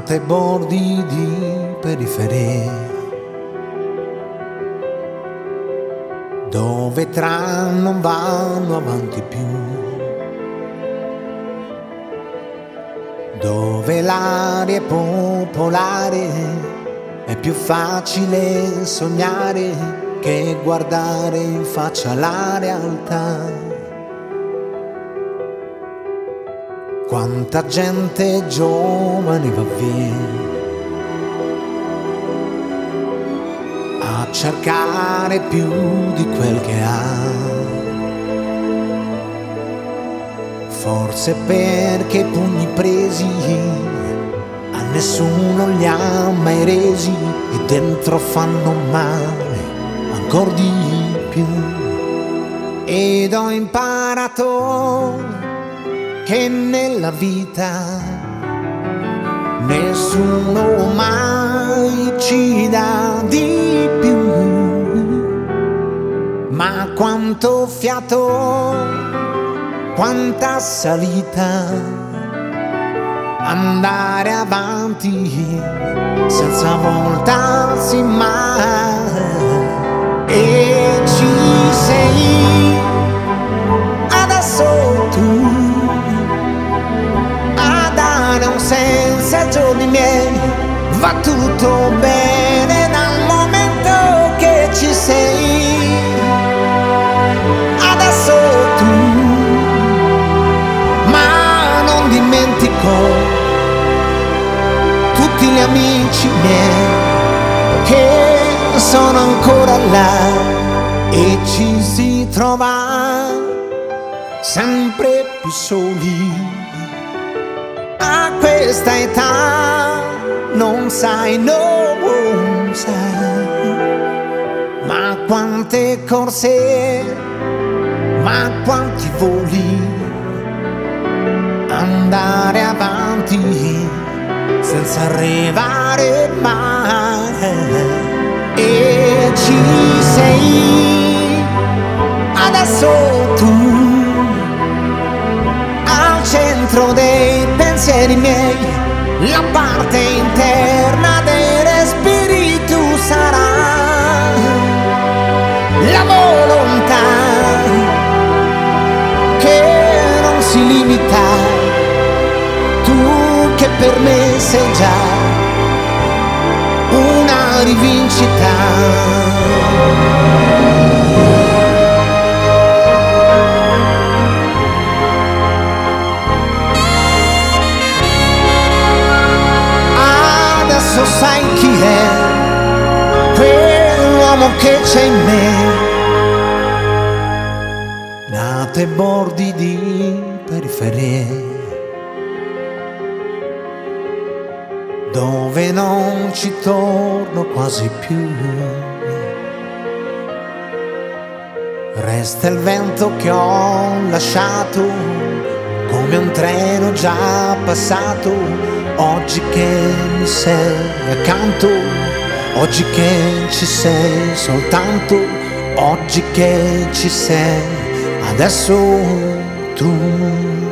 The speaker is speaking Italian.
nata ai bordi di periferia, dove tram non vanno avanti più, dove l'aria è popolare, è più facile sognare che guardare in faccia la realtà. Quanta gente giovane va via a cercare più di quel che ha, forse perché i pugni presi a nessuno li ha mai resi e dentro fanno male ancor di più. Ed ho imparato che nella vita nessuno mai ci dà di più, ma quanto fiato, quanta salita, andare avanti senza voltarsi mai. E ci sei adesso tu a dare un senso ai giorni miei. Va tutto bene dal momento che ci sei adesso tu, ma non dimentico tutti gli amici miei che sono ancora là, e ci si trova sempre più soli a questa età. Non sai, non sai, ma quante corse, ma quanti voli, andare avanti senza arrivare mai. E ci sei adesso tu al centro dei pensieri miei, la parte interna dei respiri tu sarai, la volontà che non si limita, tu che per me sei già una rivincita. Adesso sai chi è quell'uomo che c'è in me, nato ai bordi di periferie, dove non ci torno quasi più. Resta il vento che ho lasciato, come un treno già passato. Oggi che mi sei accanto, oggi che ci sei soltanto, oggi che ci sei adesso tu.